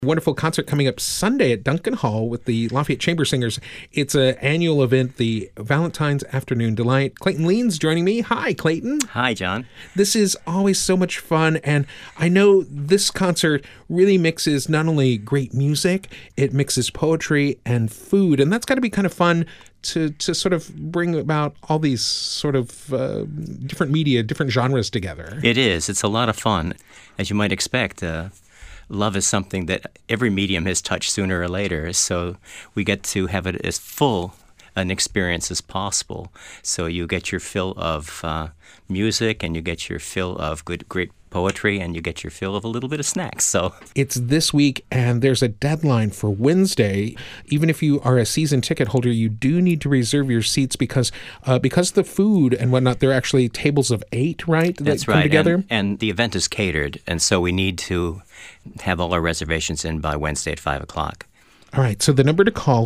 Wonderful concert coming up Sunday at Duncan Hall with the Lafayette Chamber Singers. It's an annual event, the Valentine's Afternoon Delight. Clayton Leans joining me. Hi, Clayton. Hi, John. This is always so much fun, and I know this concert really mixes not only great music, it mixes poetry and food, and that's got to be kind of fun to sort of bring about all these sort of different media, different genres together. It is. It's a lot of fun. As you might expect, love is something that every medium has touched sooner or later, so we get to have it as full an experience as possible. So you get your fill of music, and you get your fill of great poetry, and you get your fill of a little bit of snacks. So it's this week, and there's a deadline for Wednesday. Even if you are a season ticket holder, you do need to reserve your seats because the food and whatnot, there are actually tables of 8, right? That's come right. Together? And the event is catered, and so we need to have all our reservations in by Wednesday at 5 o'clock. All right, so the number to call,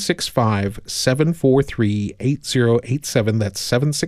765-743-8087. That's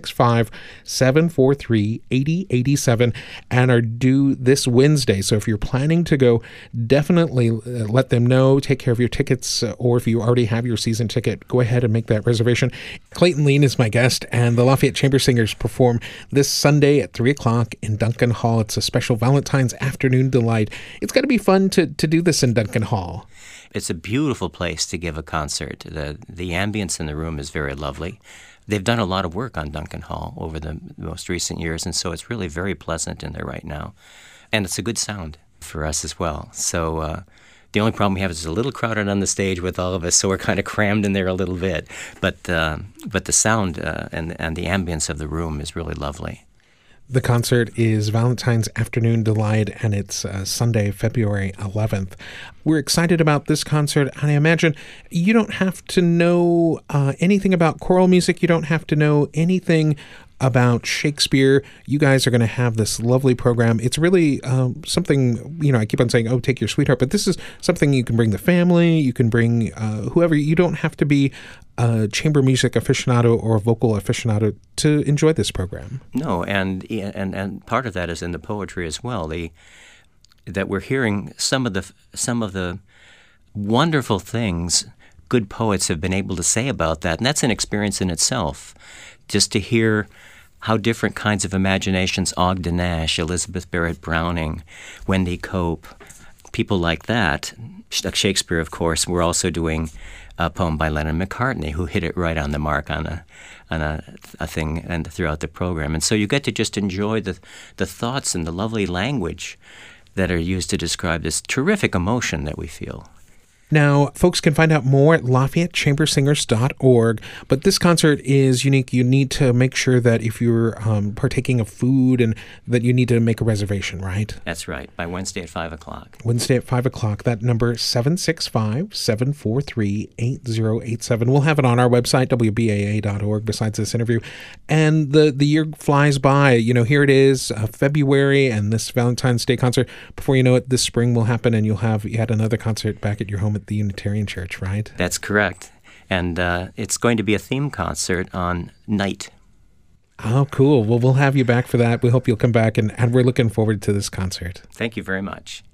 765-743-8087, and are due this Wednesday. So if you're planning to go, definitely let them know. Take care of your tickets, or if you already have your season ticket, go ahead and make that reservation. Clayton Lean is my guest, and the Lafayette Chamber Singers perform this Sunday at 3 o'clock in Duncan Hall. It's a special Valentine's Afternoon Delight. It's got to be fun to do this in Duncan Hall. It's a beautiful place to give a concert. The ambience in the room is very lovely. They've done a lot of work on Duncan Hall over the most recent years, and so it's really very pleasant in there right now. And it's a good sound for us as well. So the only problem we have is it's a little crowded on the stage with all of us, so we're kind of crammed in there a little bit. But the sound and the ambience of the room is really lovely. The concert is Valentine's Afternoon Delight, and it's Sunday, February 11th. We're excited about this concert, and I imagine you don't have to know anything about choral music. You don't have to know anything about Shakespeare. You guys are going to have this lovely program. It's really something, I keep on saying, oh, take your sweetheart, but this is something you can bring the family, you can bring whoever. You don't have to be a chamber music aficionado or a vocal aficionado to enjoy this program. No, and part of that is in the poetry as well. That we're hearing some of the wonderful things good poets have been able to say about that, and that's an experience in itself. Just to hear how different kinds of imaginations, Ogden Nash, Elizabeth Barrett Browning, Wendy Cope, people like that. Shakespeare, of course. We're also doing a poem by Lennon McCartney, who hit it right on the mark on a thing and throughout the program. And so you get to just enjoy the thoughts and the lovely language that are used to describe this terrific emotion that we feel. Now, folks can find out more at LafayetteChambersingers.org, but this concert is unique. You need to make sure that if you're partaking of food and that you need to make a reservation, right? That's right, by Wednesday at 5 o'clock. Wednesday at 5 o'clock. That number, 765-743-8087. We'll have it on our website, WBAA.org, besides this interview. And the year flies by. Here it is, February, and this Valentine's Day concert. Before you know it, this spring will happen, and you'll have yet another concert back at your home at the Unitarian Church, right? That's correct. And it's going to be a theme concert on night. Oh, cool. Well, we'll have you back for that. We hope you'll come back, and we're looking forward to this concert. Thank you very much.